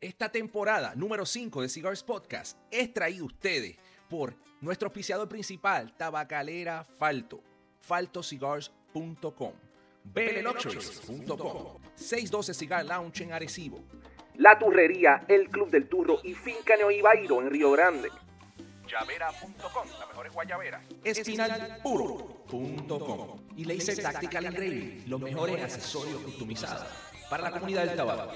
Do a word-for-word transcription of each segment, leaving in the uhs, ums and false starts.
Esta temporada número cinco de Cigars Podcast es traído a ustedes por nuestro auspiciador principal, Tabacalera Falto, falto cigars punto com, belle luxuries punto com, seiscientos doce Cigar Lounge en Arecibo, La Turrería, el Club del Turro y Finca Neoibairo en Río Grande, llavera punto com, las mejores guayaberas, espinal puro punto com y Laser Tactical Engraving, los mejores accesorios customizados para la comunidad del tabaco.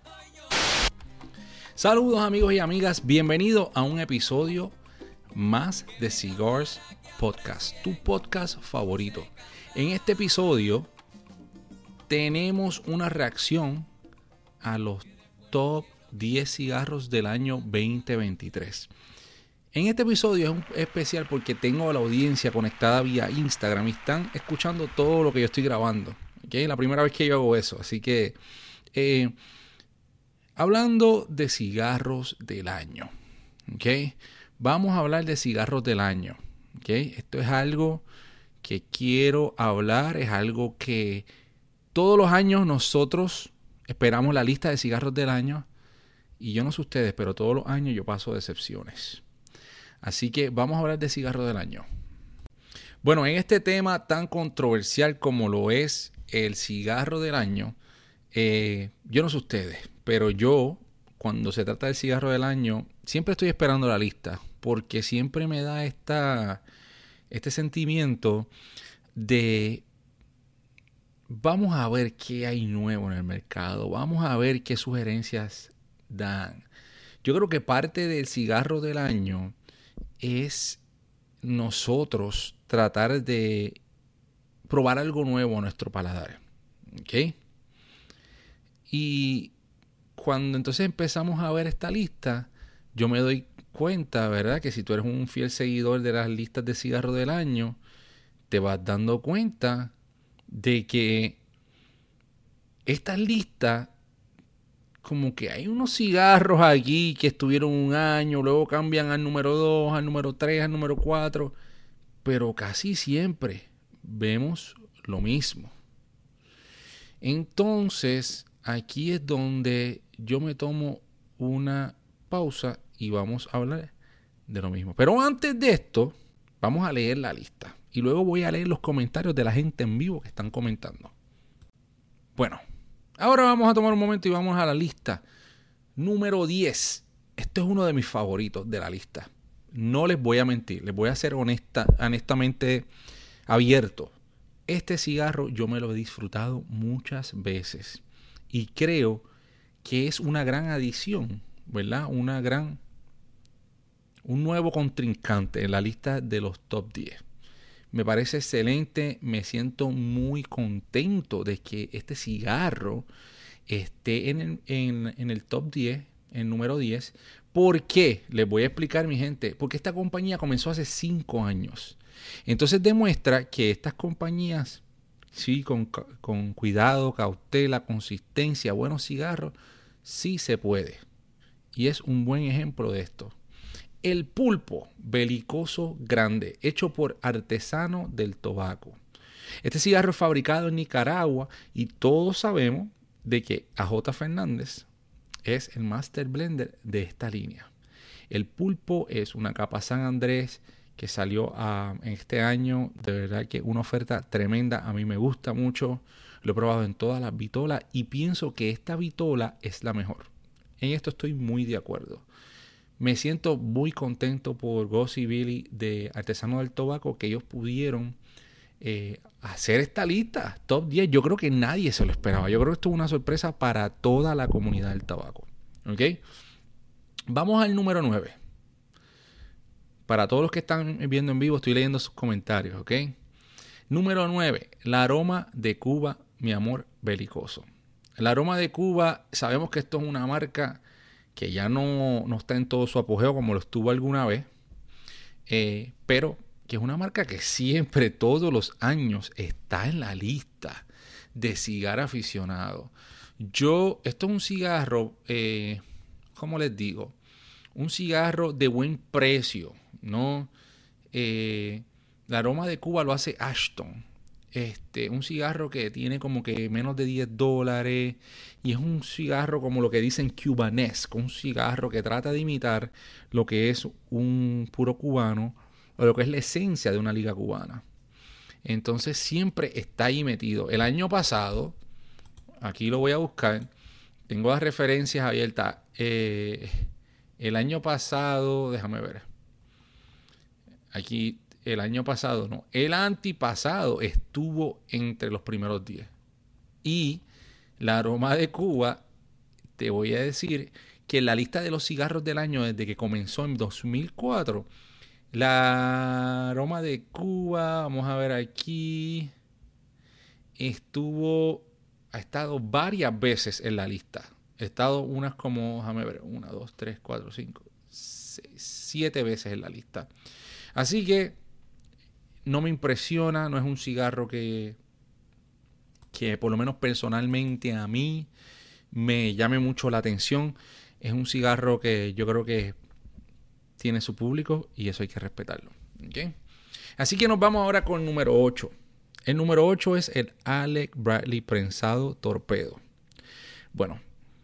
Saludos amigos y amigas, bienvenidos a un episodio más de Cigars Podcast, tu podcast favorito. En este episodio tenemos una reacción a los top diez cigarros del año veinte veintitrés. En este episodio es un especial porque tengo a la audiencia conectada vía Instagram y están escuchando todo lo que yo estoy grabando. ¿Okay? La primera vez que yo hago eso, así que... Eh, Hablando de cigarros del año, ¿okay? Vamos a hablar de cigarros del año, ¿okay? Esto es algo que quiero hablar, es algo que todos los años nosotros esperamos la lista de cigarros del año y yo no sé ustedes, pero todos los años yo paso decepciones. Así que vamos a hablar de cigarros del año. Bueno, en este tema tan controversial como lo es el cigarro del año, eh, yo no sé ustedes, pero yo, cuando se trata del cigarro del año, siempre estoy esperando la lista. Porque siempre me da esta, este sentimiento de vamos a ver qué hay nuevo en el mercado. Vamos a ver qué sugerencias dan. Yo creo que parte del cigarro del año es nosotros tratar de probar algo nuevo a nuestro paladar. ¿Ok? Y cuando entonces empezamos a ver esta lista, yo me doy cuenta, ¿verdad? Que si tú eres un fiel seguidor de las listas de cigarros del año, te vas dando cuenta de que estas listas, como que hay unos cigarros aquí que estuvieron un año, luego cambian al número dos, al número tres, al número cuatro, pero casi siempre vemos lo mismo. Entonces, aquí es donde yo me tomo una pausa y vamos a hablar de lo mismo. Pero antes de esto, vamos a leer la lista. Y luego voy a leer los comentarios de la gente en vivo que están comentando. Bueno, ahora vamos a tomar un momento y vamos a la lista. Número diez. Esto es uno de mis favoritos de la lista. No les voy a mentir, les voy a ser honesta, honestamente abierto. Este cigarro yo me lo he disfrutado muchas veces. Y creo que es una gran adición, ¿verdad? Una gran, un nuevo contrincante en la lista de los top diez. Me parece excelente, me siento muy contento de que este cigarro esté en el, en, en el top diez, en número diez. ¿Por qué? Les voy a explicar, mi gente. Porque esta compañía comenzó hace cinco años. Entonces demuestra que estas compañías... Sí, con, con cuidado, cautela, consistencia, buenos cigarros, sí se puede. Y es un buen ejemplo de esto. El pulpo belicoso grande, hecho por Artesano del Tabaco. Este cigarro es fabricado en Nicaragua y todos sabemos de que A J Fernández es el master blender de esta línea. El pulpo es una capa San Andrés que salió uh, en este año, de verdad que una oferta tremenda, a mí me gusta mucho, lo he probado en todas las vitolas y pienso que esta vitola es la mejor. En esto estoy muy de acuerdo. Me siento muy contento por Gus y Billy de Artesano del Tabaco, que ellos pudieron eh, hacer esta lista, top diez. Yo creo que nadie se lo esperaba, yo creo que esto es una sorpresa para toda la comunidad del tabaco. ¿Ok? Vamos al número nueve. Para todos los que están viendo en vivo, estoy leyendo sus comentarios, ¿ok? Número nueve. La Aroma de Cuba, mi amor belicoso. La Aroma de Cuba, sabemos que esto es una marca que ya no, no está en todo su apogeo como lo estuvo alguna vez. Eh, pero que es una marca que siempre, todos los años, está en la lista de cigarro aficionado. Yo, esto es un cigarro, eh, ¿cómo les digo? Un cigarro de buen precio. No, eh, la Aroma de Cuba lo hace Ashton. este, un cigarro que tiene como que menos de diez dólares y es un cigarro como lo que dicen cubanesco, un cigarro que trata de imitar lo que es un puro cubano o lo que es la esencia de una liga cubana. Entonces siempre está ahí metido. El año pasado, aquí lo voy a buscar, tengo las referencias abiertas. Eh, el año pasado, déjame ver. Aquí, el año pasado, no. El antipasado estuvo entre los primeros diez. Y la aroma de Cuba, te voy a decir que en la lista de los cigarros del año, desde que comenzó en dos mil cuatro, la aroma de Cuba, vamos a ver aquí, estuvo, ha estado varias veces en la lista. Ha estado unas como, déjame ver, una, dos, tres, cuatro, cinco, seis, siete veces en la lista. Así que no me impresiona, no es un cigarro que, que por lo menos personalmente a mí me llame mucho la atención. Es un cigarro que yo creo que tiene su público y eso hay que respetarlo. ¿Okay? Así que nos vamos ahora con el número ocho. El número ocho es el Alec Bradley prensado torpedo. Bueno,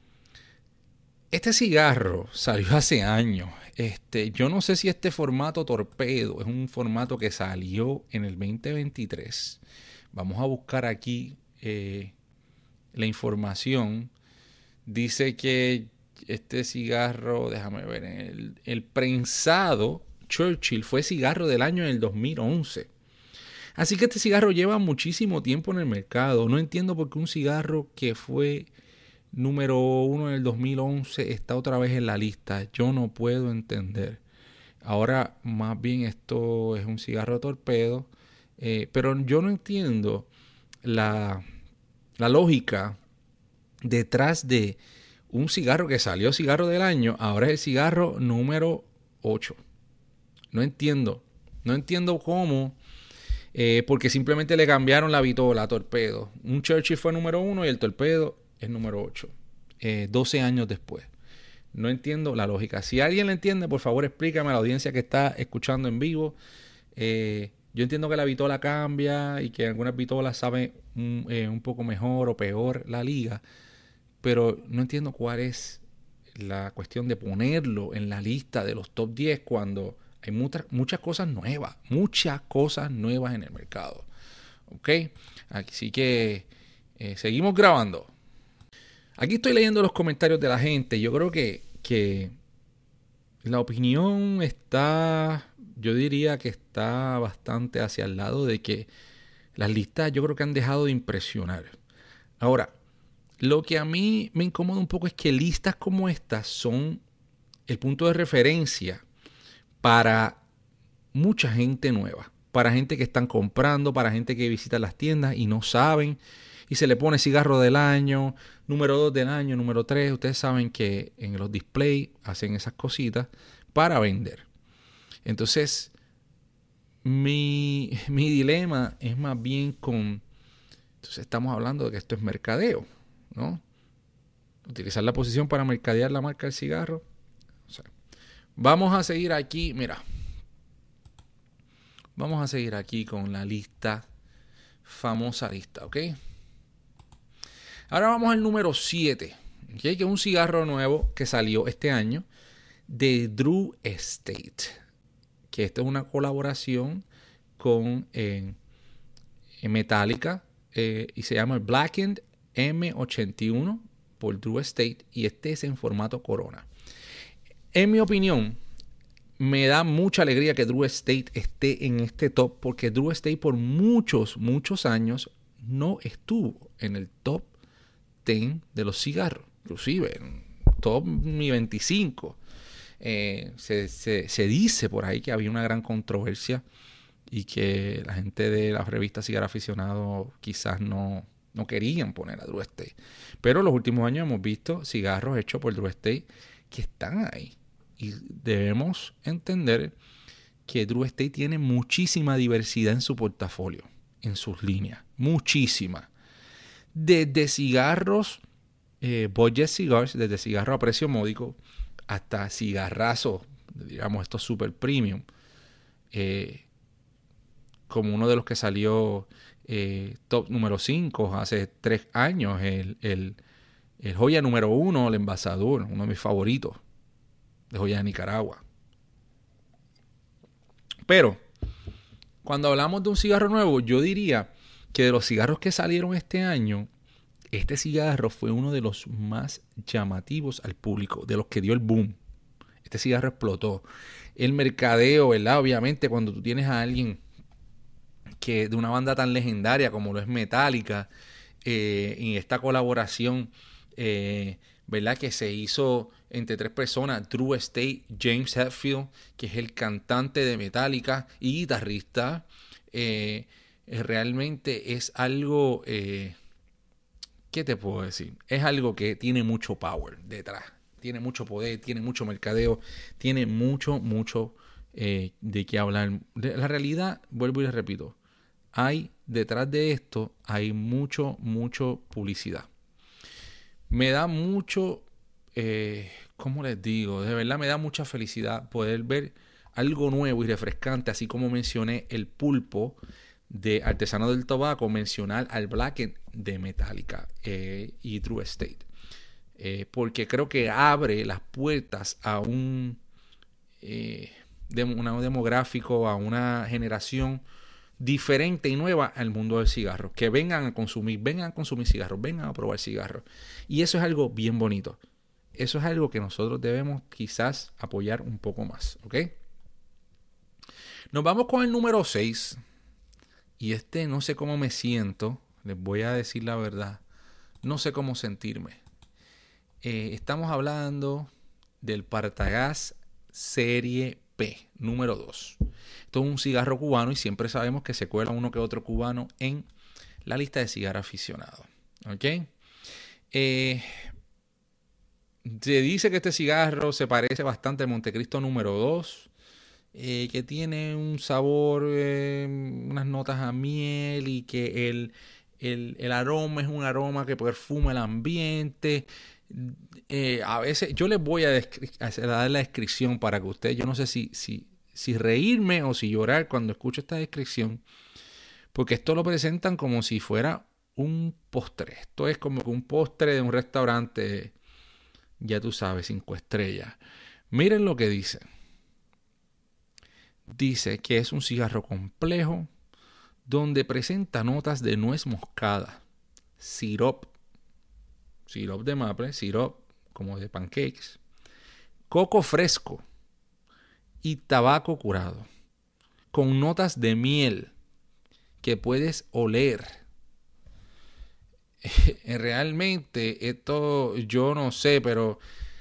este cigarro salió hace años. Este, yo no sé si este formato torpedo es un formato que salió en el veinte veintitrés. Vamos a buscar aquí eh, la información. Dice que este cigarro, déjame ver, el, el prensado Churchill fue cigarro del año en el dos mil once. Así que este cigarro lleva muchísimo tiempo en el mercado. No entiendo por qué un cigarro que fue número uno en el dos mil once está otra vez en la lista. Yo no puedo entender. Ahora más bien esto es un cigarro torpedo. Eh, pero yo no entiendo la, la lógica detrás de un cigarro que salió cigarro del año. Ahora es el cigarro número ocho. No entiendo. No entiendo cómo. Eh, porque simplemente le cambiaron la vitola a torpedo. Un Churchill fue número uno y el torpedo es número ocho. Eh, doce años después. No entiendo la lógica. Si alguien la entiende, por favor explícame a la audiencia que está escuchando en vivo. Eh, yo entiendo que la vitola cambia y que algunas vitolas saben un, eh, un poco mejor o peor la liga. Pero no entiendo cuál es la cuestión de ponerlo en la lista de los top diez cuando hay muchas, muchas cosas nuevas. Muchas cosas nuevas en el mercado. ¿Ok? Así que eh, seguimos grabando. Aquí estoy leyendo los comentarios de la gente. Yo creo que, que la opinión está, yo diría que está bastante hacia el lado de que las listas yo creo que han dejado de impresionar. Ahora, lo que a mí me incomoda un poco es que listas como estas son el punto de referencia para mucha gente nueva. Para gente que están comprando, para gente que visita las tiendas y no saben. Y se le pone cigarro del año, número dos del año, número tres. Ustedes saben que en los displays hacen esas cositas para vender. Entonces, mi, mi dilema es más bien con... Entonces estamos hablando de que esto es mercadeo, ¿no? Utilizar la posición para mercadear la marca del cigarro. O sea, vamos a seguir aquí, mira. Vamos a seguir aquí con la lista, famosa lista, ¿ok? Ahora vamos al número siete, ¿okay? Que es un cigarro nuevo que salió este año de Drew Estate. Que esta es una colaboración con eh, Metallica eh, y se llama Blackened M ochenta y uno por Drew Estate y este es en formato Corona. En mi opinión, me da mucha alegría que Drew Estate esté en este top porque Drew Estate por muchos, muchos años no estuvo en el top diez de los cigarros. Inclusive en top veinticinco. Eh, se, se, se dice por ahí que había una gran controversia y que la gente de la revista Cigarro Aficionado quizás no, no querían poner a Drew Estate. Pero en los últimos años hemos visto cigarros hechos por Drew Estate que están ahí. Y debemos entender que Drew Estate tiene muchísima diversidad en su portafolio, en sus líneas. Muchísima. Desde cigarros, eh, budget cigars, desde cigarros a precio módico, hasta cigarrazos, digamos, estos super premium. Eh, como uno de los que salió eh, top número cinco hace tres años, el, el, el joya número uno, el Embajador, uno de mis favoritos de joya de Nicaragua. Pero cuando hablamos de un cigarro nuevo, yo diría que de los cigarros que salieron este año, este cigarro fue uno de los más llamativos al público, de los que dio el boom. Este cigarro explotó. El mercadeo, ¿verdad? Obviamente, cuando tú tienes a alguien que de una banda tan legendaria como lo es Metallica, eh, y esta colaboración, eh, ¿verdad? Que se hizo entre tres personas, Drew Estate, James Hetfield, que es el cantante de Metallica y guitarrista, eh, realmente es algo, eh, ¿qué te puedo decir? Es algo que tiene mucho power detrás, tiene mucho poder, tiene mucho mercadeo, tiene mucho, mucho eh, de qué hablar. La realidad, vuelvo y les repito, hay detrás de esto, hay mucho, mucho publicidad. Me da mucho, eh, ¿cómo les digo? De verdad me da mucha felicidad poder ver algo nuevo y refrescante, así como mencioné el pulpo de Artesano del Tabaco, mencionar al Blackened de Metallica eh, y Drew Estate. Eh, porque creo que abre las puertas a un, eh, de, una, un demográfico, a una generación diferente y nueva al mundo del cigarro. Que vengan a consumir, vengan a consumir cigarros, vengan a probar cigarros. Y eso es algo bien bonito. Eso es algo que nosotros debemos quizás apoyar un poco más, ¿ok? Nos vamos con el número seis. Y este no sé cómo me siento. Les voy a decir la verdad. No sé cómo sentirme. Eh, estamos hablando del Partagás Serie P, número dos. Esto es un cigarro cubano y siempre sabemos que se cuela uno que otro cubano en la lista de cigarro aficionado. ¿Ok? Eh, se dice que este cigarro se parece bastante al Montecristo número dos, eh, que tiene un sabor, eh, unas notas a miel y que el, el, el aroma es un aroma que perfuma el ambiente. Eh, a veces yo les voy a, a dar la descripción para que ustedes, yo no sé si, si, si reírme o si llorar cuando escucho esta descripción, porque esto lo presentan como si fuera un postre. Esto es como un postre de un restaurante, ya tú sabes, cinco estrellas. Miren lo que dice. Dice que es un cigarro complejo donde presenta notas de nuez moscada, sirop, sirop de maple, sirop como de pancakes, coco fresco y tabaco curado, con notas de miel que puedes oler. Realmente esto yo no sé, pero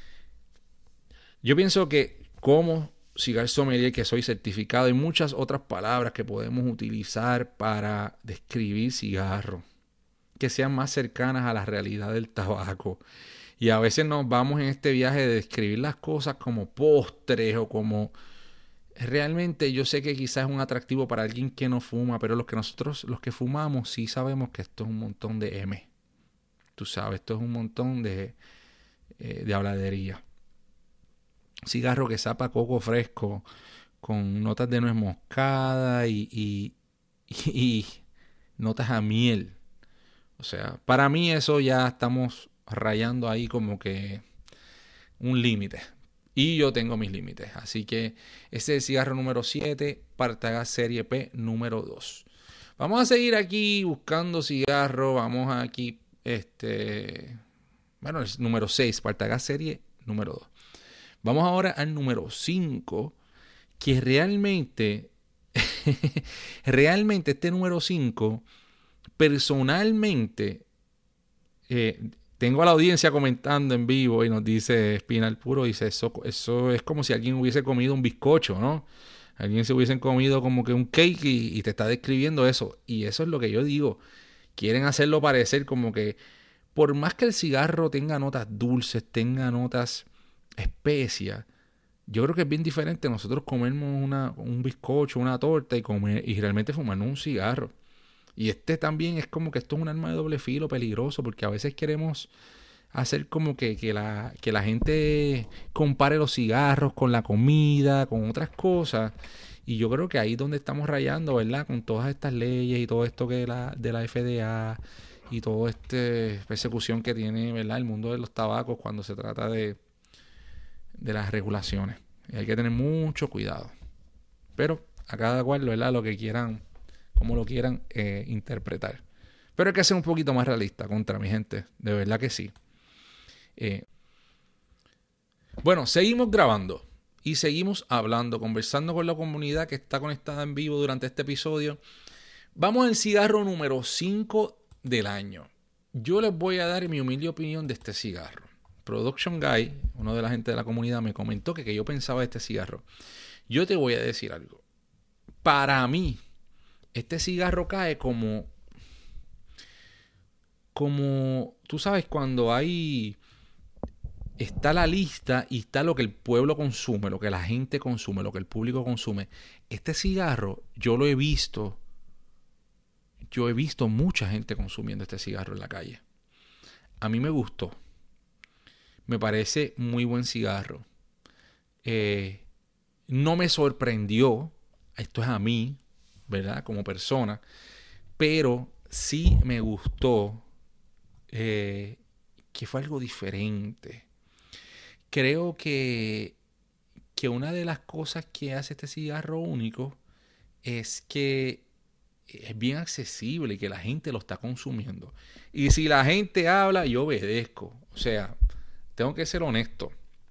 yo pienso que como cigar sommelier, que soy certificado, hay muchas otras palabras que podemos utilizar para describir cigarro que sean más cercanas a la realidad del tabaco. Y a veces nos vamos en este viaje de describir las cosas como postres o como... Realmente yo sé que quizás es un atractivo para alguien que no fuma, pero los que nosotros, los que fumamos, sí sabemos que esto es un montón de M. Tú sabes, esto es un montón de, eh, de habladería. Cigarro que sapa coco fresco con notas de nuez moscada y, y, y, y notas a miel. O sea, para mí eso ya estamos rayando ahí como que un límite. Y yo tengo mis límites. Así que ese es el cigarro número siete, Partagás Serie P número dos. Vamos a seguir aquí buscando cigarro. Vamos aquí, este... Bueno, el número seis, Partagás Serie número dos. Vamos ahora al número cinco, que realmente, realmente este número cinco... Personalmente, eh, tengo a la audiencia comentando en vivo y nos dice Espinal Puro, dice, eso, eso es como si alguien hubiese comido un bizcocho, ¿no? Alguien se hubiese comido como que un cake y, y te está describiendo eso. Y eso es lo que yo digo. Quieren hacerlo parecer como que, por más que el cigarro tenga notas dulces, tenga notas especias, yo creo que es bien diferente nosotros comernos una, un bizcocho, una torta y, comer, y realmente fumarnos un cigarro. Y este también es como que esto es un arma de doble filo peligroso, porque a veces queremos hacer como que, que, la, que la gente compare los cigarros con la comida, con otras cosas. Y yo creo que ahí es donde estamos rayando, ¿verdad? Con todas estas leyes y todo esto que la, de la F D A y toda esta persecución que tiene, ¿verdad? El mundo de los tabacos cuando se trata de, de las regulaciones. Y hay que tener mucho cuidado. Pero a cada cual, ¿verdad? Lo que quieran, como lo quieran eh, interpretar. Pero hay que ser un poquito más realista contra mi gente. De verdad que sí. Eh, bueno, seguimos grabando. Y seguimos hablando, conversando con la comunidad que está conectada en vivo durante este episodio. Vamos al cigarro número cinco del año. Yo les voy a dar mi humilde opinión de este cigarro. Production Guy, uno de la gente de la comunidad, me comentó que, que yo pensaba de este cigarro. Yo te voy a decir algo. Para mí, este cigarro cae como... Como... Tú sabes, cuando hay... Está la lista y está lo que el pueblo consume, lo que la gente consume, lo que el público consume. Este cigarro, yo lo he visto. Yo he visto mucha gente consumiendo este cigarro en la calle. A mí me gustó. Me parece muy buen cigarro. Eh, no me sorprendió. Esto es a mí, ¿verdad? Como persona. Pero sí me gustó. Eh, que fue algo diferente. Creo que, que una de las cosas que hace este cigarro único es que es bien accesible y que la gente lo está consumiendo. Y si la gente habla, yo obedezco. O sea, tengo que ser honesto.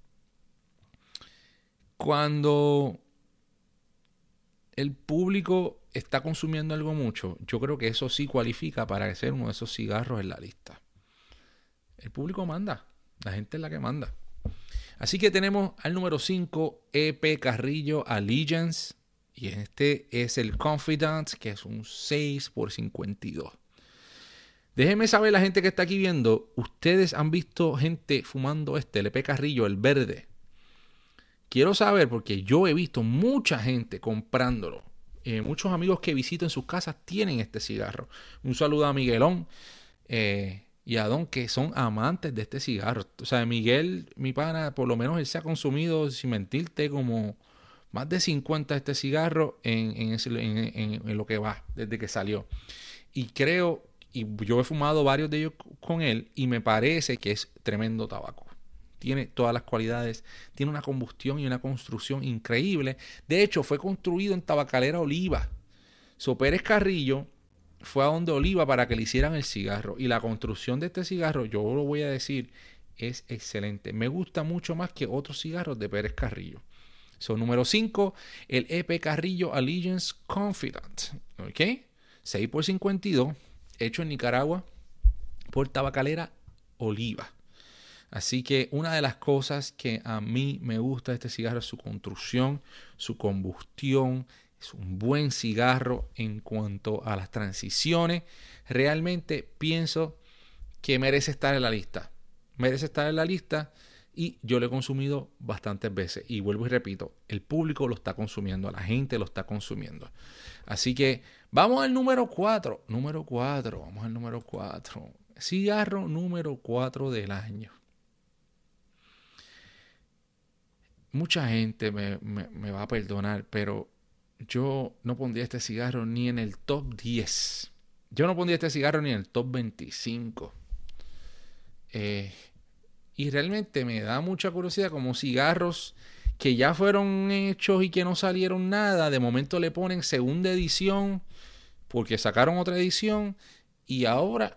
Cuando el público está consumiendo algo mucho, yo creo que eso sí cualifica para ser uno de esos cigarros en la lista. El público manda. La gente es la que manda. Así que tenemos al número cinco, E P Carrillo Allegiance. Y este es el Confidant, que es un seis por cincuenta y dos. Déjenme saber, la gente que está aquí viendo, ¿ustedes han visto gente fumando este, el E P Carrillo, el verde? Quiero saber, porque yo he visto mucha gente comprándolo. Eh, muchos amigos que visito en sus casas tienen este cigarro. Un saludo a Miguelón. Eh... Y a Don, que son amantes de este cigarro. O sea, Miguel, mi pana, por lo menos él se ha consumido, sin mentirte, como más de cincuenta de este cigarro en, en, ese, en, en, en lo que va, desde que salió. Y creo, y yo he fumado varios de ellos con él, y me parece que es tremendo tabaco. Tiene todas las cualidades, tiene una combustión y una construcción increíble. De hecho, fue construido en Tabacalera Oliva. So, Pérez Carrillo fue a donde Oliva para que le hicieran el cigarro. Y la construcción de este cigarro, yo lo voy a decir, es excelente. Me gusta mucho más que otros cigarros de Pérez Carrillo. So, número cinco, el E P Carrillo Allegiance Confidant. ¿Ok? seis por cincuenta y dos, hecho en Nicaragua por Tabacalera Oliva. Así que una de las cosas que a mí me gusta de este cigarro es su construcción, su combustión. Es un buen cigarro en cuanto a las transiciones. Realmente pienso que merece estar en la lista. Merece estar en la lista y yo lo he consumido bastantes veces. Y vuelvo y repito, el público lo está consumiendo, la gente lo está consumiendo. Así que vamos al número cuatro. Número cuatro, vamos al número cuatro. Cigarro número cuatro del año. Mucha gente me, me, me va a perdonar, pero yo no pondría este cigarro ni en el top diez. Yo no pondría este cigarro ni en el top veinticinco. Eh, y realmente me da mucha curiosidad como cigarros que ya fueron hechos y que no salieron nada. De momento le ponen segunda edición porque sacaron otra edición. Y ahora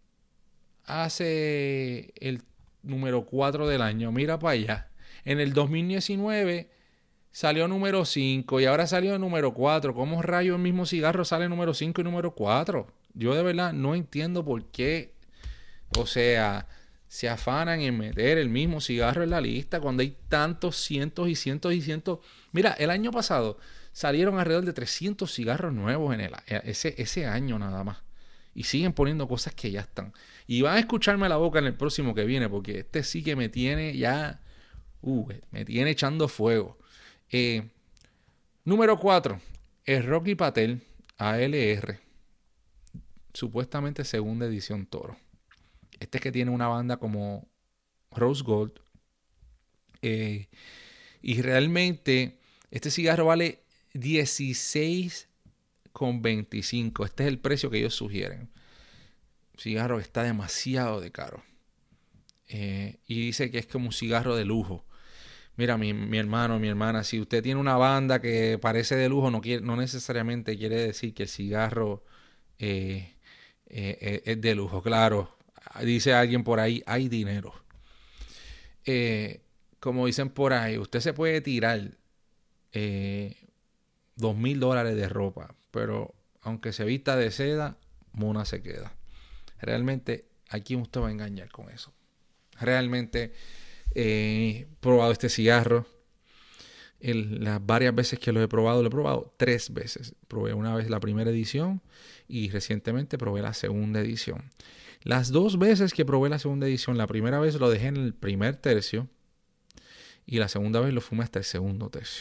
hace el número cuatro del año. Mira para allá. En el dos mil diecinueve... salió número cinco y ahora salió el número cuatro. ¿Cómo rayos el mismo cigarro sale número cinco y número cuatro? Yo de verdad no entiendo por qué, o sea, se afanan en meter el mismo cigarro en la lista cuando hay tantos cientos y cientos y cientos. Mira, el año pasado salieron alrededor de trescientos cigarros nuevos en el, ese, ese año nada más. Y siguen poniendo cosas que ya están. Y van a escucharme la boca en el próximo que viene, porque este sí que me tiene ya, uh, me tiene echando fuego. Eh, número cuatro, el Rocky Patel A L R, supuestamente segunda edición Toro. Este es que tiene una banda como Rose Gold. Eh, y realmente este cigarro vale dieciséis con veinticinco. Este es el precio que ellos sugieren. Cigarro que está demasiado de caro. Eh, y dice que es como un cigarro de lujo. Mira, mi, mi hermano, mi hermana, si usted tiene una banda que parece de lujo, no, quiere, no necesariamente quiere decir que el cigarro eh, eh, eh, es de lujo. Claro, dice alguien por ahí, hay dinero. Eh, como dicen por ahí, usted se puede tirar eh, dos mil dólares de ropa, pero aunque se vista de seda, mona se queda. Realmente, ¿a quién usted va a engañar con eso? Realmente he probado este cigarro. El, las varias veces que lo he probado, lo he probado tres veces. Probé una vez la primera edición y recientemente probé la segunda edición. Las dos veces que probé la segunda edición, la primera vez lo dejé en el primer tercio y la segunda vez lo fumé hasta el segundo tercio.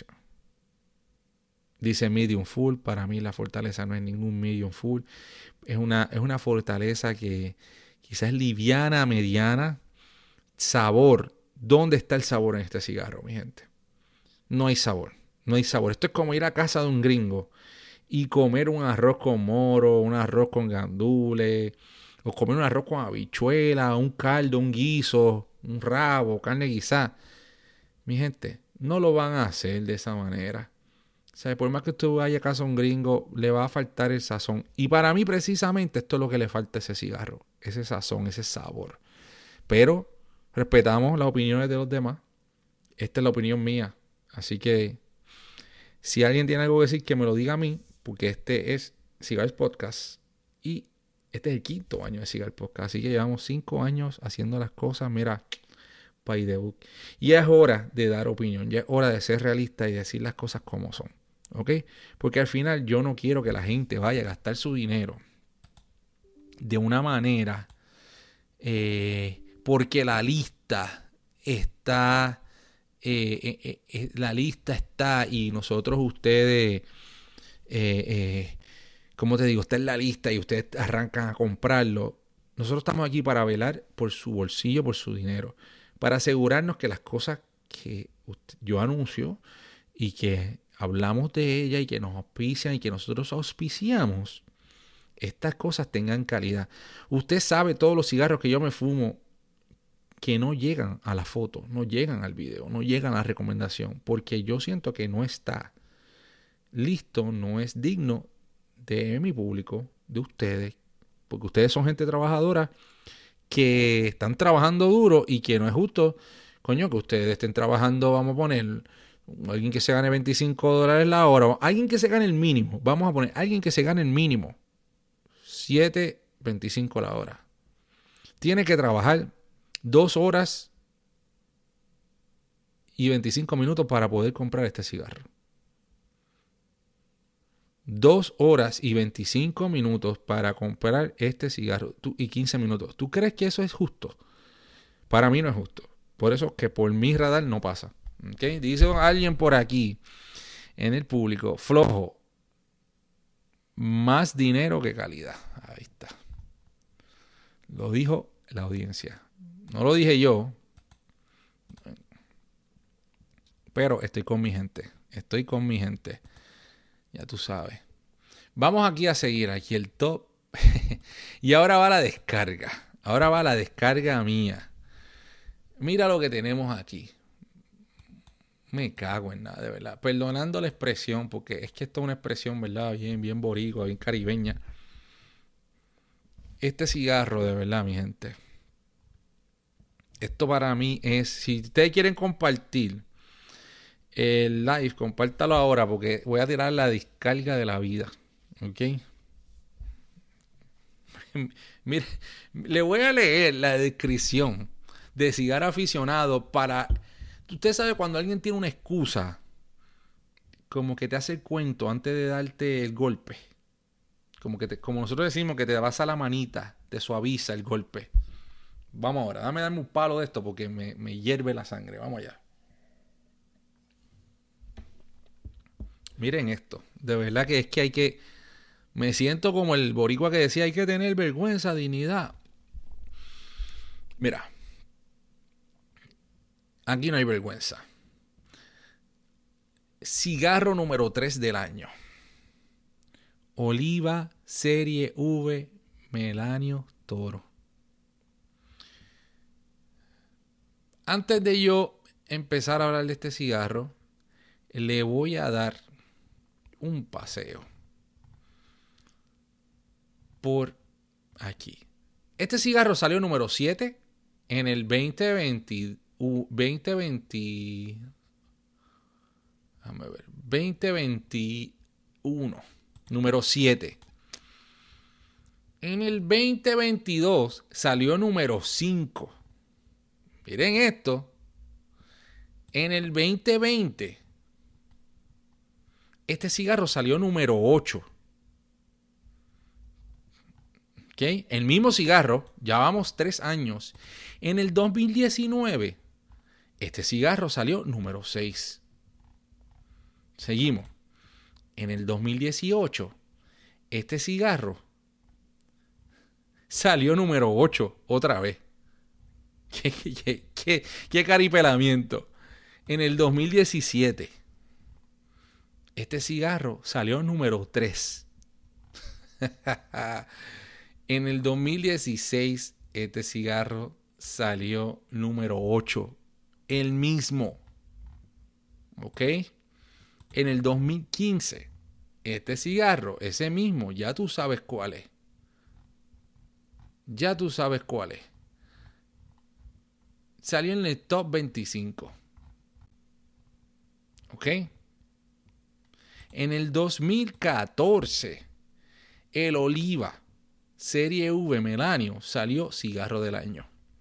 Dice medium full. Para mí la fortaleza no es ningún medium full. Es una, es una fortaleza que quizás es liviana, mediana. Sabor. ¿Dónde está el sabor en este cigarro, mi gente? No hay sabor. No hay sabor. Esto es como ir a casa de un gringo y comer un arroz con moro, un arroz con gandules, o comer un arroz con habichuela, un caldo, un guiso, un rabo, carne guisada. Mi gente, no lo van a hacer de esa manera. O sea, por más que usted vaya a casa de un gringo, le va a faltar el sazón. Y para mí, precisamente, esto es lo que le falta a ese cigarro. Ese sazón, ese sabor. Pero respetamos las opiniones de los demás. Esta es la opinión mía. Así que, si alguien tiene algo que decir, que me lo diga a mí. Porque este es Cigars Podcast. Y este es el quinto año de Cigars Podcast. Así que llevamos cinco años haciendo las cosas, mira, by the book. Y es hora de dar opinión. Ya es hora de ser realista y decir las cosas como son. ¿Ok? Porque al final yo no quiero que la gente vaya a gastar su dinero de una manera eh, porque la lista está eh, eh, eh, la lista está y nosotros ustedes eh, eh, como te digo, está en la lista y ustedes arrancan a comprarlo. Nosotros estamos aquí para velar por su bolsillo, por su dinero, para asegurarnos que las cosas que usted, yo anuncio y que hablamos de ella y que nos auspician y que nosotros auspiciamos, estas cosas tengan calidad. Usted sabe todos los cigarros que yo me fumo que no llegan a la foto, no llegan al video, no llegan a la recomendación, porque yo siento que no está listo, no es digno de mi público, de ustedes, porque ustedes son gente trabajadora que están trabajando duro y que no es justo, coño, que ustedes estén trabajando, vamos a poner, alguien que se gane veinticinco dólares la hora, o alguien que se gane el mínimo, vamos a poner, alguien que se gane el mínimo, siete veinticinco la hora. Tiene que trabajar dos horas y veinticinco minutos para poder comprar este cigarro. Dos horas y veinticinco minutos para comprar este cigarro tú, y quince minutos. ¿Tú crees que eso es justo? Para mí no es justo. Por eso que por mi radar no pasa. ¿Okay? Dice alguien por aquí en el público, flojo, más dinero que calidad. Ahí está. Lo dijo la audiencia. No lo dije yo. Pero estoy con mi gente. Estoy con mi gente. Ya tú sabes. Vamos aquí a seguir. Aquí el top. Y ahora va la descarga. Ahora va la descarga mía. Mira lo que tenemos aquí. Me cago en nada, de verdad. Perdonando la expresión, porque es que esto es una expresión, ¿verdad? Bien, bien boricua, bien caribeña. Este cigarro, de verdad, mi gente. Esto para mí es... Si ustedes quieren compartir el live, compártalo ahora, porque voy a tirar la descarga de la vida. ¿Ok? Mire, le voy a leer la descripción de cigarro aficionado para... Usted sabe cuando alguien tiene una excusa, como que te hace el cuento antes de darte el golpe. Como que te, como nosotros decimos, que te vas a la manita, te suaviza el golpe. Vamos ahora, dame darme un palo de esto porque me, me hierve la sangre. Vamos allá. Miren esto. De verdad que es que hay que... Me siento como el boricua que decía, hay que tener vergüenza, dignidad. Mira. Aquí no hay vergüenza. cigarro número tres del año. Oliva Serie V Melanio Toro. Antes de yo empezar a hablar de este cigarro, le voy a dar un paseo por aquí. Este cigarro salió número siete en el veinte veinte, veinte veinte, déjame ver, veinte veintiuno, número siete. En el veinte veintidós salió número cinco. Miren esto. En el veinte veinte, este cigarro salió número ocho. ¿Okay? El mismo cigarro, ya vamos tres años. En el dos mil diecinueve, este cigarro salió número seis. Seguimos. En el dos mil dieciocho, este cigarro salió número ocho otra vez. ¿Qué, qué, qué, qué caripelamiento? En el dos mil diecisiete, este cigarro salió número tres. En el dos mil dieciséis, este cigarro salió número ocho. El mismo. ¿Ok? En el dos mil quince, este cigarro, ese mismo, ya tú sabes cuál es. Ya tú sabes cuál es. Salió en el top veinticinco. ¿Ok? En el dos mil catorce, el Oliva Serie V Melanio salió cigarro del año.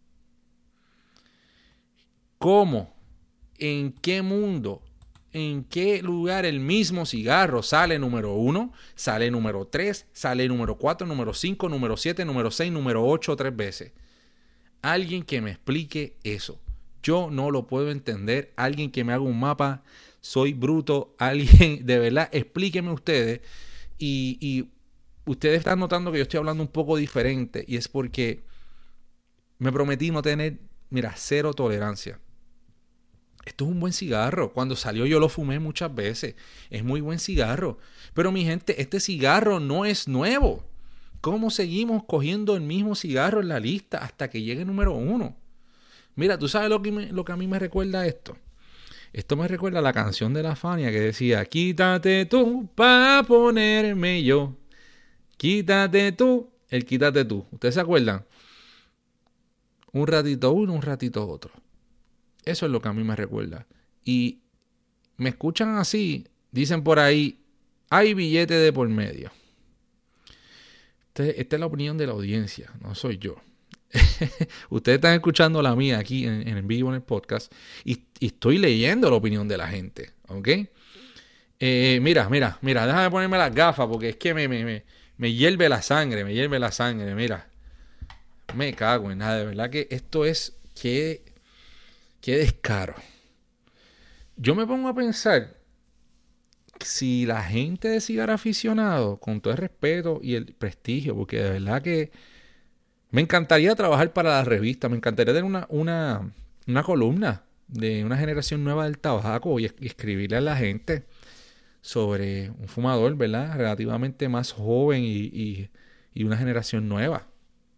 ¿Cómo? ¿En qué mundo? ¿En qué lugar el mismo cigarro sale número uno, sale número tres, sale número cuatro, número cinco, número siete, número seis, número ocho tres veces? Alguien que me explique eso. Yo no lo puedo entender. Alguien que me haga un mapa. Soy bruto. Alguien, de verdad, explíqueme ustedes. Y, y ustedes están notando que yo estoy hablando un poco diferente. Y es porque me prometí no tener, mira, cero tolerancia. Esto es un buen cigarro. Cuando salió yo lo fumé muchas veces. Es muy buen cigarro. Pero mi gente, este cigarro no es nuevo. ¿Cómo seguimos cogiendo el mismo cigarro en la lista hasta que llegue número uno? Mira, ¿tú sabes lo que, me, lo que a mí me recuerda esto? Esto me recuerda a la canción de La Fania que decía: quítate tú pa' ponerme yo. Quítate tú, el quítate tú. ¿Ustedes se acuerdan? Un ratito uno, un ratito otro. Eso es lo que a mí me recuerda. Y me escuchan así, dicen por ahí, hay billete de por medio. Esta es la opinión de la audiencia, no soy yo. Ustedes están escuchando la mía aquí en, en vivo en el podcast y, y estoy leyendo la opinión de la gente, ¿ok? Eh, mira, mira, mira, déjame ponerme las gafas porque es que me, me, me, me hierve la sangre, me hierve la sangre, mira. Me cago en nada, de verdad que esto es, qué, qué descaro. Yo me pongo a pensar, si la gente de cigarro aficionado, con todo el respeto y el prestigio, porque de verdad que me encantaría trabajar para la revista, me encantaría tener una, una, una columna de una generación nueva del tabaco y, y escribirle a la gente sobre un fumador, ¿verdad? Relativamente más joven y, y, y una generación nueva.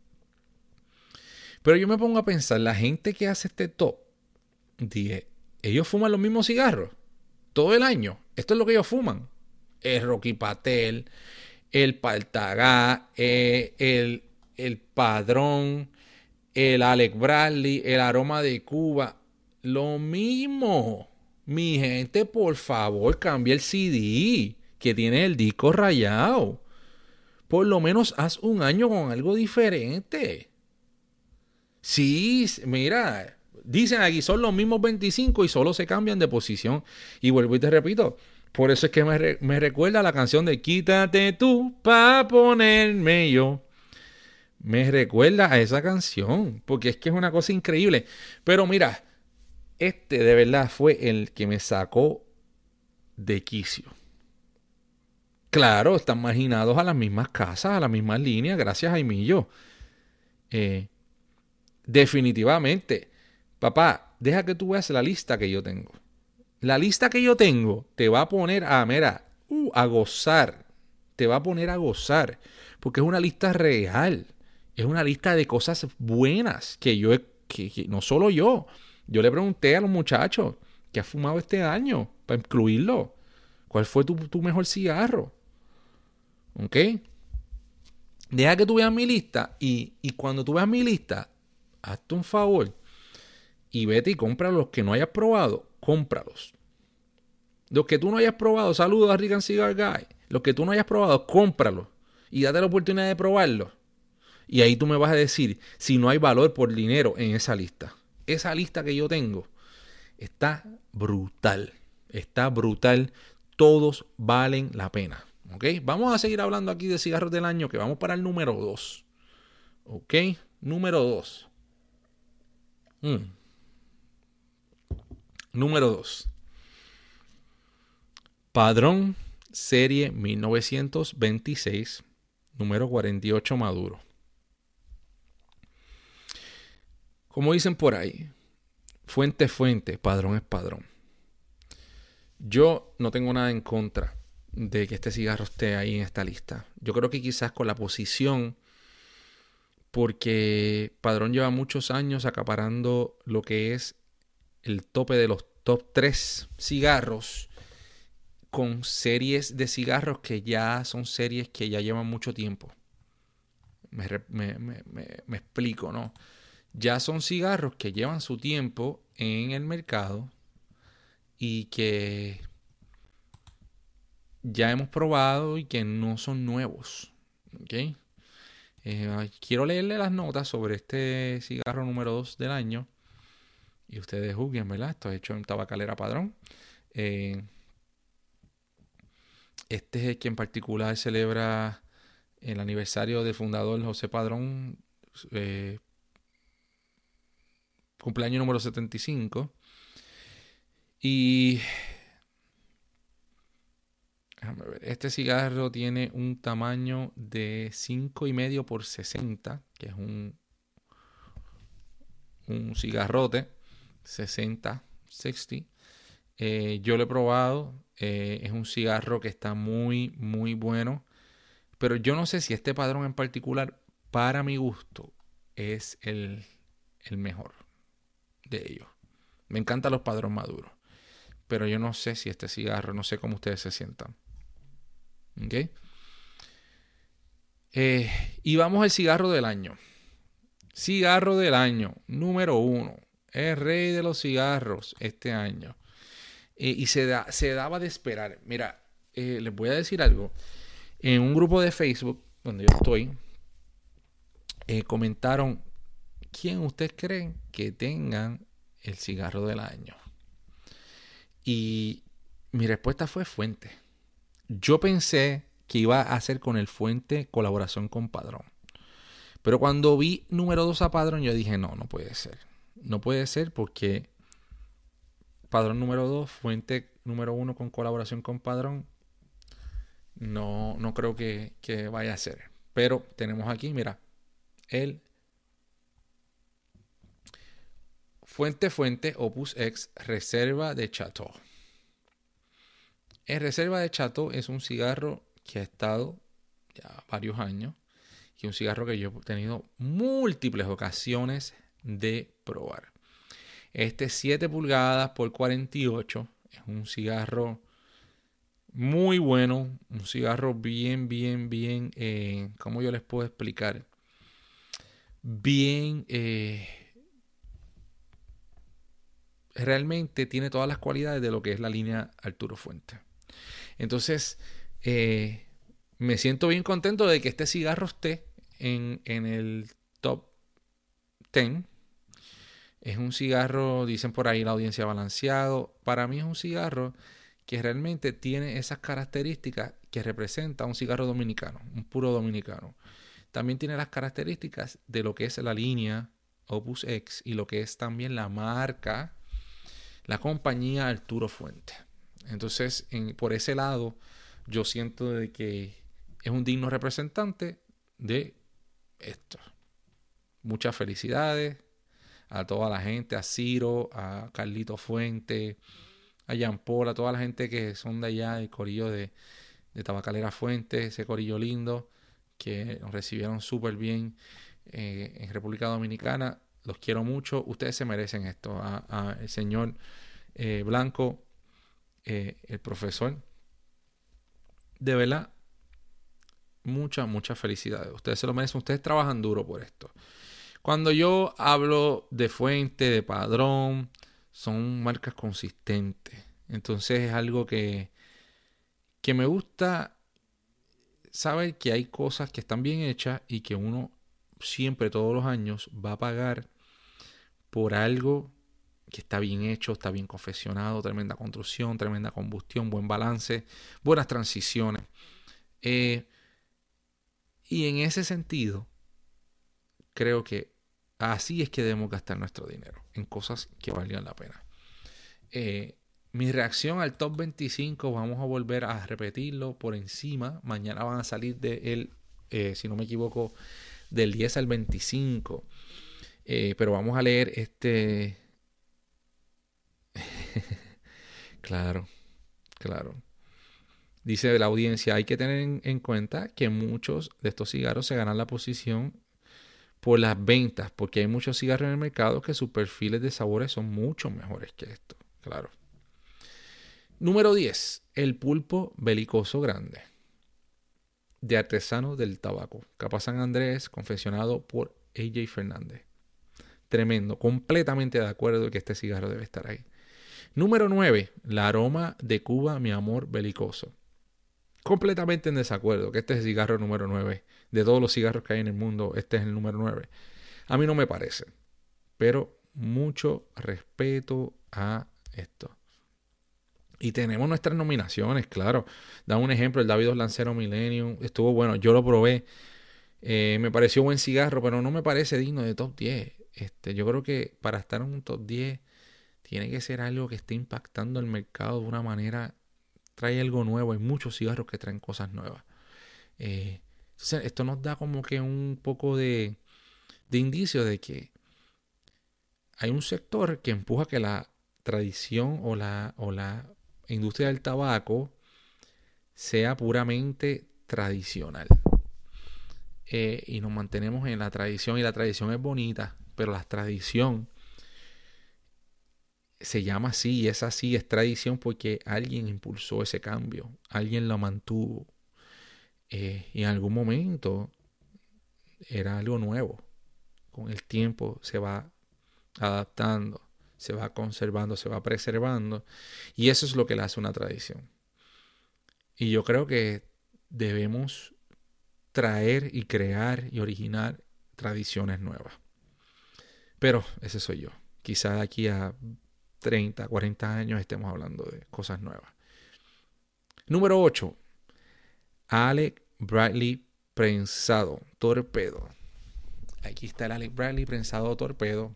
Pero yo me pongo a pensar, la gente que hace este top, dije, ellos fuman los mismos cigarros todo el año. Esto es lo que ellos fuman. El Rocky Patel, el Partagá, eh, el, el Padrón, el Alec Bradley, el Aroma de Cuba. Lo mismo. Mi gente, por favor, cambia el C D que tiene el disco rayado. Por lo menos haz un año con algo diferente. Sí, mira... Dicen aquí, son los mismos veinticinco y solo se cambian de posición. Y vuelvo y te repito, por eso es que me, re, me recuerda la canción de Quítate tú pa' ponerme yo. Me recuerda a esa canción, porque es que es una cosa increíble. Pero mira, este de verdad fue el que me sacó de quicio. Claro, están marginados a las mismas casas, a las mismas líneas, gracias a Jaimillo. Eh, definitivamente. Papá, deja que tú veas la lista que yo tengo. La lista que yo tengo te va a poner a, mira, uh, a gozar. Te va a poner a gozar. Porque es una lista real. Es una lista de cosas buenas que yo he, que, que no solo yo. Yo le pregunté a los muchachos que has fumado este año para incluirlo. ¿Cuál fue tu, tu mejor cigarro? ¿Ok? Deja que tú veas mi lista y, y cuando tú veas mi lista, hazte un favor y vete y compra los que no hayas probado. Cómpralos. Los que tú no hayas probado, saludos a Rick and Cigar Guy. Los que tú no hayas probado, cómpralos y date la oportunidad de probarlos. Y ahí tú me vas a decir si no hay valor por dinero en esa lista. Esa lista que yo tengo está brutal. Está brutal. Todos valen la pena. ¿Ok? Vamos a seguir hablando aquí de cigarros del año, que vamos para el número dos. ¿Ok? Número dos. Mm. Número dos. Padrón Serie mil novecientos veintiséis, número cuarenta y ocho Maduro. Como dicen por ahí, fuente es fuente, padrón es padrón. Yo no tengo nada en contra de que este cigarro esté ahí en esta lista. Yo creo que quizás con la posición, porque Padrón lleva muchos años acaparando lo que es el tope de los top tres cigarros con series de cigarros que ya son series que ya llevan mucho tiempo. Me, me, me, me, me explico, ¿no? Ya son cigarros que llevan su tiempo en el mercado y que ya hemos probado y que no son nuevos. ¿Ok? Eh, quiero leerle las notas sobre este cigarro número dos del año y ustedes juzguen, ¿verdad? Esto es hecho en Tabacalera Padrón. Eh, este es el que en particular celebra el aniversario del fundador José Padrón, eh, cumpleaños número setenta y cinco. Y déjame ver, este cigarro tiene un tamaño de cinco y medio por sesenta, que es un, un cigarrote, sesenta, sesenta. Eh, yo lo he probado, eh, es un cigarro que está muy, muy bueno. Pero yo no sé si este Padrón en particular, para mi gusto, es el, el mejor de ellos. Me encantan los Padrón maduros. Pero yo no sé si este cigarro, no sé cómo ustedes se sientan. ¿Ok? Eh, y vamos al cigarro del año. Cigarro del año, número uno. El rey de los cigarros este año. Eh, y se, da, se daba de esperar. Mira, eh, les voy a decir algo. En un grupo de Facebook donde yo estoy, eh, comentaron quién ustedes creen que tengan el cigarro del año. Y mi respuesta fue Fuente. Yo pensé que iba a hacer con el Fuente colaboración con Padrón. Pero cuando vi número dos a Padrón, yo dije, no, no puede ser. No puede ser porque Padrón número dos, Fuente número uno con colaboración con Padrón. No, no creo que, que vaya a ser. Pero tenemos aquí, mira, el Fuente Fuente Opus X Reserva de Chateau. El Reserva de Chateau es un cigarro que ha estado ya varios años y un cigarro que yo he tenido múltiples ocasiones de probar. Este siete pulgadas por cuarenta y ocho es un cigarro muy bueno, un cigarro bien, bien, bien, eh, ¿cómo yo les puedo explicar? Bien, eh, realmente tiene todas las cualidades de lo que es la línea Arturo Fuente. Entonces, eh, me siento bien contento de que este cigarro esté en, en el top diez. Es un cigarro, dicen por ahí la audiencia, balanceado. Para mí es un cigarro que realmente tiene esas características que representa un cigarro dominicano, un puro dominicano. También tiene las características de lo que es la línea Opus X y lo que es también la marca, la compañía Arturo Fuente. Entonces, en, por ese lado, yo siento de que es un digno representante de esto. Muchas felicidades a toda la gente, a Ciro, a Carlito Fuente, a Jean Paul, a toda la gente que son de allá, del corillo de, de Tabacalera Fuentes, ese corillo lindo, que nos recibieron súper bien eh, en República Dominicana. Los quiero mucho. Ustedes se merecen esto. A, a el señor eh, Blanco, eh, el profesor. De verdad, muchas, muchas felicidades. Ustedes se lo merecen. Ustedes trabajan duro por esto. Cuando yo hablo de Fuente, de Padrón, son marcas consistentes. Entonces es algo que, que me gusta saber que hay cosas que están bien hechas y que uno siempre, todos los años, va a pagar por algo que está bien hecho, está bien confeccionado, tremenda construcción, tremenda combustión, buen balance, buenas transiciones. Eh, y en ese sentido, creo que así es que debemos gastar nuestro dinero, en cosas que valgan la pena. Eh, mi reacción al top veinticinco, vamos a volver a repetirlo por encima. Mañana van a salir de él, eh, si no me equivoco, del diez al veinticinco. Eh, pero vamos a leer este... claro, claro. Dice la audiencia, hay que tener en, en cuenta que muchos de estos cigarros se ganan la posición por las ventas, porque hay muchos cigarros en el mercado que sus perfiles de sabores son mucho mejores que esto. Claro. Número diez. El pulpo belicoso grande. De Artesano del Tabaco. Capa San Andrés, confeccionado por A J Fernández. Tremendo. Completamente de acuerdo que este cigarro debe estar ahí. Número nueve. La Aroma de Cuba, mi amor belicoso. Completamente en desacuerdo que este es el cigarro número nueve. De todos los cigarros que hay en el mundo, este es el número nueve. A mí no me parece. Pero mucho respeto a esto. Y tenemos nuestras nominaciones, claro. Da un ejemplo, el Davidoff Lancero Millennium. Estuvo bueno, yo lo probé. Eh, me pareció buen cigarro, pero no me parece digno de top diez. Este, yo creo que para estar en un top diez tiene que ser algo que esté impactando el mercado de una manera. Trae algo nuevo. Hay muchos cigarros que traen cosas nuevas. Eh, entonces esto nos da como que un poco de, de indicio de que hay un sector que empuja que la tradición o la, o la industria del tabaco sea puramente tradicional. Eh, y nos mantenemos en la tradición. Y la tradición es bonita, pero la tradición se llama así y es así, es tradición porque alguien impulsó ese cambio, alguien lo mantuvo. Eh, y en algún momento era algo nuevo. Con el tiempo se va adaptando, se va conservando, se va preservando. Y eso es lo que le hace una tradición. Y yo creo que debemos traer y crear y originar tradiciones nuevas. Pero ese soy yo. Quizá de aquí a treinta, cuarenta años estemos hablando de cosas nuevas. Número ocho. Alec Bradley prensado torpedo. Aquí está el Alec Bradley prensado torpedo.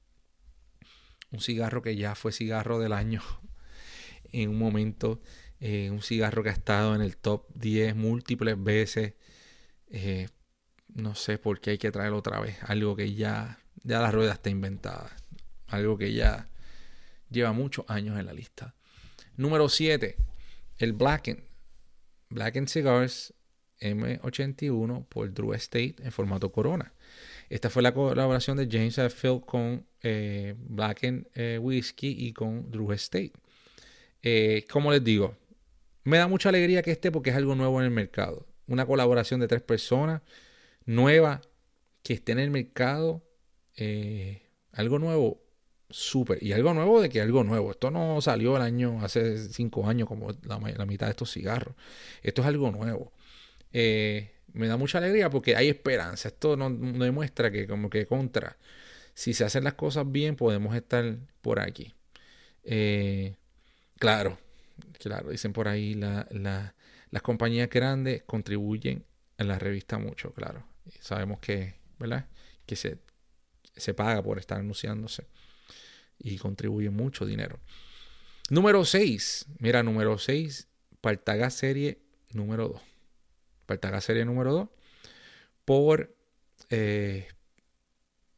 Un cigarro que ya fue cigarro del año en un momento. Eh, un cigarro que ha estado en el top diez múltiples veces. Eh, no sé por qué hay que traerlo otra vez. Algo que ya, ya la rueda está inventada. Algo que ya lleva muchos años en la lista. Número siete. El Blackened. Blackened Cigars M ochenta y uno por Drew Estate en formato Corona. Esta fue la colaboración de James Hetfield con eh, Blackened eh, Whiskey y con Drew Estate. Eh, como les digo, me da mucha alegría que esté porque es algo nuevo en el mercado. Una colaboración de tres personas, nueva, que esté en el mercado. Eh, algo nuevo, súper. Y algo nuevo de que algo nuevo. Esto no salió el año, hace cinco años como la, la mitad de estos cigarros. Esto es algo nuevo. Eh, me da mucha alegría porque hay esperanza. Esto nos no demuestra que como que contra, si se hacen las cosas bien, podemos estar por aquí. Eh, claro, claro, dicen por ahí, la, la, las compañías grandes contribuyen a la revista mucho, claro. Sabemos que, ¿verdad? Que se, se paga por estar anunciándose y contribuye mucho dinero. Número seis. Mira, número seis, Partaga Serie número dos. Partaga Serie número dos. Por... Eh,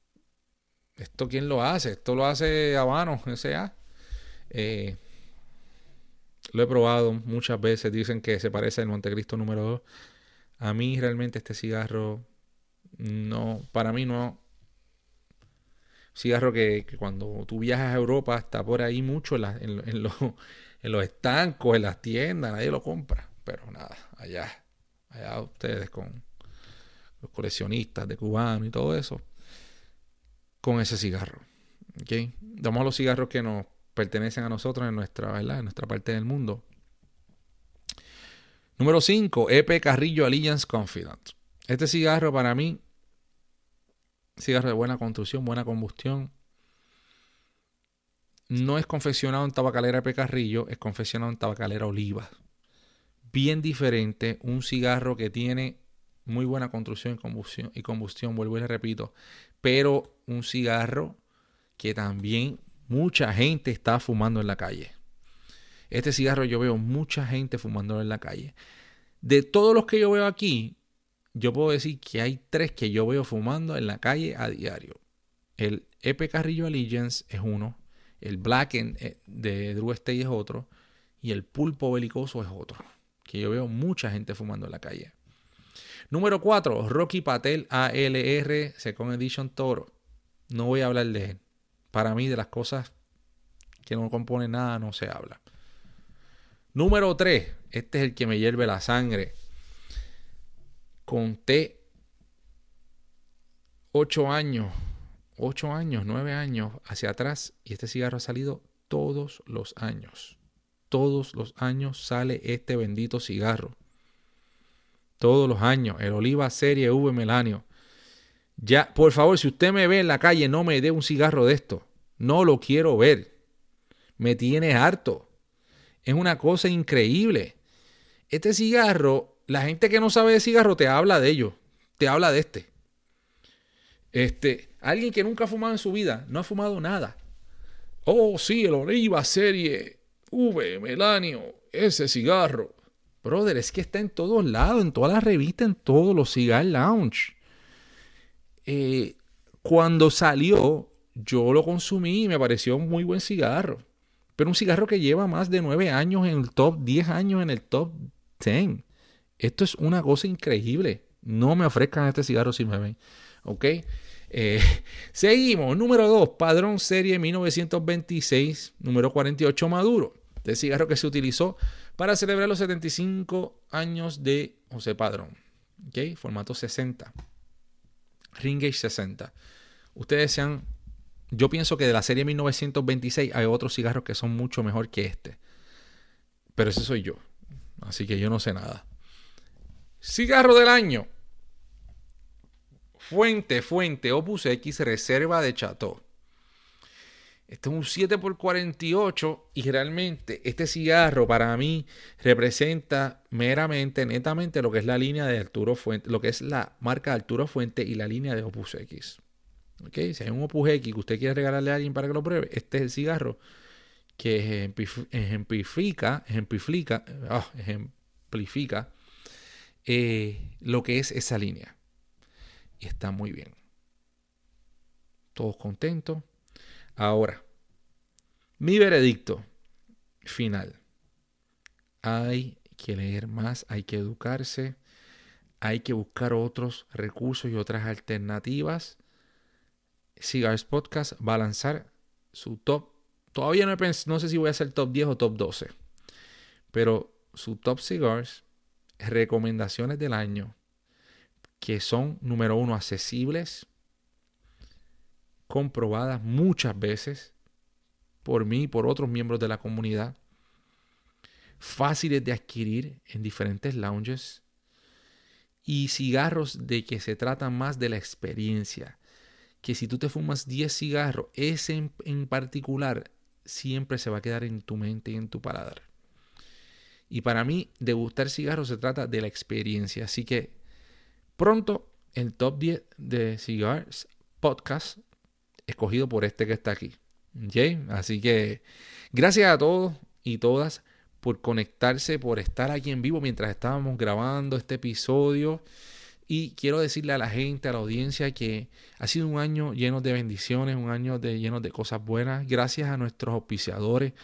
¿Esto quién lo hace? Esto lo hace Habano, S A. Eh, Lo he probado muchas veces. Dicen que se parece al Montecristo número dos. A mí realmente este cigarro no, para mí no. Cigarro que, que cuando tú viajas a Europa está por ahí mucho en, la, en, en, los, en los estancos, en las tiendas, nadie lo compra. Pero nada, allá, allá ustedes con los coleccionistas de cubano y todo eso, con ese cigarro. ¿Okay? Damos a los cigarros que nos pertenecen a nosotros en nuestra, ¿verdad? En nuestra parte del mundo. Número cinco, E P Carrillo Allegiance Confident. Este cigarro para mí, cigarro de buena construcción, buena combustión. No es confeccionado en tabacalera E P Carrillo, es confeccionado en tabacalera Oliva. Bien diferente, un cigarro que tiene muy buena construcción y combustión, y combustión, vuelvo y le repito, pero un cigarro que también mucha gente está fumando en la calle. Este cigarro yo veo mucha gente fumando en la calle. De todos los que yo veo aquí, yo puedo decir que hay tres que yo veo fumando en la calle a diario. El E P Carrillo Allegiance es uno, el Black de Drew Estate es otro, y el Pulpo Belicoso es otro, que yo veo mucha gente fumando en la calle. Número cuatro, Rocky Patel A L R Second Edition Toro. No voy a hablar de él. Para mí, de las cosas que no componen nada, no se habla. Número tres, este es el que me hierve la sangre. Conté ocho años, ocho años, nueve años hacia atrás y este cigarro ha salido todos los años. Todos los años sale este bendito cigarro. Todos los años. El Oliva Serie V Melanio. Ya, por favor, si usted me ve en la calle, no me dé un cigarro de esto. No lo quiero ver. Me tiene harto. Es una cosa increíble. Este cigarro, la gente que no sabe de cigarro te habla de ello. Te habla de este. Este, alguien que nunca ha fumado en su vida, no ha fumado nada. Oh, sí, el Oliva Serie V Melanio, ese cigarro. Brother, es que está en todos lados, en todas las revistas, en todos los cigar lounge. Eh, cuando salió, yo lo consumí y me pareció un muy buen cigarro. Pero un cigarro que lleva más de nueve años en el top, diez años en el top diez. Esto es una cosa increíble. No me ofrezcan este cigarro si me ven. ¿Ok? Eh, seguimos. Número dos. Padrón Serie mil novecientos veintiséis. Número cuarenta y ocho Maduro. Este cigarro que se utilizó para celebrar los setenta y cinco años de José Padrón. ¿Ok? Formato sesenta. Ring Gauge sesenta. Ustedes sean... Yo pienso que de la serie mil novecientos veintiséis hay otros cigarros que son mucho mejor que este. Pero ese soy yo. Así que yo no sé nada. Cigarro del año. Fuente, fuente, Opus X, reserva de Chateau. Este es un siete por cuarenta y ocho y realmente este cigarro para mí representa meramente, netamente lo que es la línea de Arturo Fuente, lo que es la marca de Arturo Fuente y la línea de Opus X. ¿Okay? Si hay un Opus X que usted quiere regalarle a alguien para que lo pruebe, este es el cigarro que ejemplifica, ejemplifica, oh, ejemplifica eh, lo que es esa línea. Y está muy bien. Todos contentos. Ahora, mi veredicto final. Hay que leer más, hay que educarse, hay que buscar otros recursos y otras alternativas. Cigars Podcast va a lanzar su top. Todavía no, he pens- no sé si voy a hacer top diez o top doce. Pero su top cigars, recomendaciones del año, que son, número uno, accesibles, comprobadas muchas veces por mí y por otros miembros de la comunidad, fáciles de adquirir en diferentes lounges y cigarros de que se trata más de la experiencia. Que si tú te fumas diez cigarros, ese en, en particular siempre se va a quedar en tu mente y en tu paladar. Y para mí, degustar cigarros se trata de la experiencia. Así que pronto el top diez de Cigars Podcast escogido por este que está aquí. ¿Okay? Así que gracias a todos y todas por conectarse, por estar aquí en vivo mientras estábamos grabando este episodio. Y quiero decirle a la gente, a la audiencia, que ha sido un año lleno de bendiciones, un año de, lleno de cosas buenas. Gracias a nuestros auspiciadores,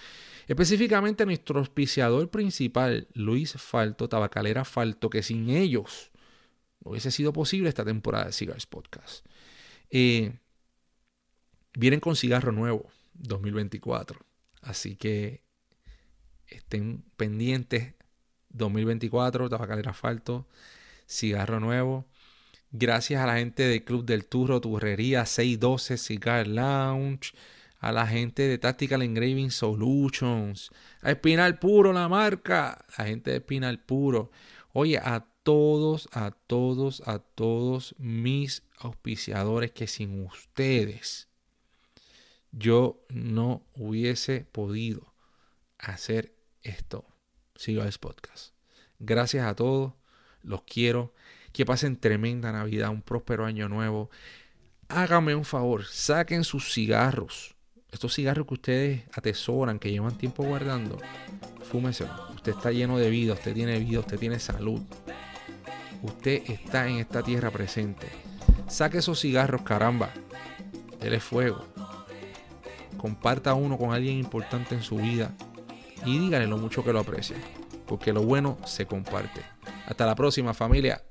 Específicamente nuestro auspiciador principal, Luis Falto, Tabacalera Falto, que sin ellos no hubiese sido posible esta temporada de Cigars Podcast. Eh, vienen con cigarro nuevo dos mil veinticuatro. Así que estén pendientes. dos mil veinticuatro, Tabacalera Falto, cigarro nuevo. Gracias a la gente del Club del Turro, Turrería seiscientos doce, Cigar Lounge, a la gente de Tactical Engraving Solutions, a Espinal Puro, la marca, la gente de Espinal Puro. Oye, a todos, a todos, a todos mis auspiciadores que sin ustedes yo no hubiese podido hacer esto. Cigars Podcast. Gracias a todos, los quiero. Que pasen tremenda Navidad, un próspero año nuevo. Háganme un favor, saquen sus cigarros. Estos cigarros que ustedes atesoran, que llevan tiempo guardando, fúmeselo. Usted está lleno de vida, usted tiene vida, usted tiene salud. Usted está en esta tierra presente. Saque esos cigarros, caramba. Dele fuego. Comparta uno con alguien importante en su vida y dígale lo mucho que lo aprecia, porque lo bueno se comparte. Hasta la próxima, familia.